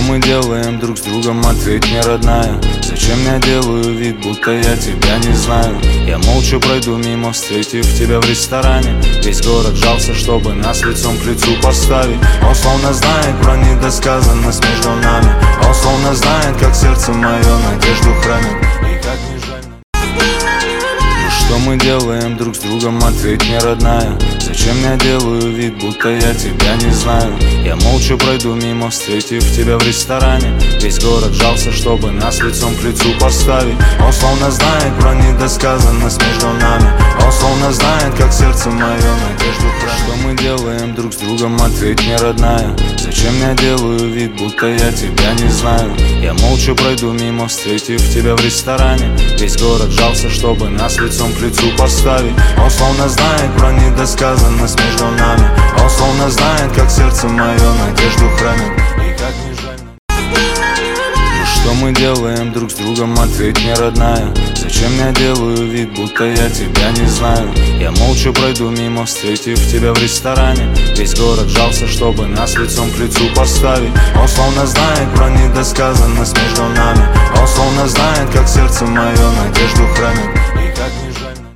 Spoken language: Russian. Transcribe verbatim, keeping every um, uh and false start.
мы делаем друг с другом, ответь мне, родная. Зачем я делаю вид, будто я тебя не знаю? Я молча пройду мимо, встретив тебя в ресторане. Весь город жался, чтобы нас лицом к лицу поставить. Он словно знает про недосказанность между нами. Он словно знает, как сердце мое надежду хранит. И как не жаль. Что мы делаем друг с другом, ответь мне, родная. Зачем я делаю вид, будто я тебя не знаю? Я молча пройду мимо, встретив тебя в ресторане. Весь город жался, чтобы нас лицом к лицу поставить. Он словно знает про недосказанность между нами. Он словно знает, как сердце мое надежду хранит. Что мы делаем друг с другом, ответь мне, родная. Зачем я делаю вид, будто я тебя не знаю? Я молча пройду мимо, встретив тебя в ресторане. Весь город жался, чтобы нас лицом к лицу поставить. Он словно знает про недосказанность между нами. Он словно знает, как сердце мое надежду хранит. И как не жаль. Что мы делаем друг с другом, ответь мне, родная. Зачем я делаю вид, будто я тебя не знаю? Я молча пройду мимо, встретив тебя в ресторане. Весь город жался, чтобы нас лицом к лицу поставить. Он словно знает про недосказанность между нами. Он словно знает, как сердце мое надежду хранит.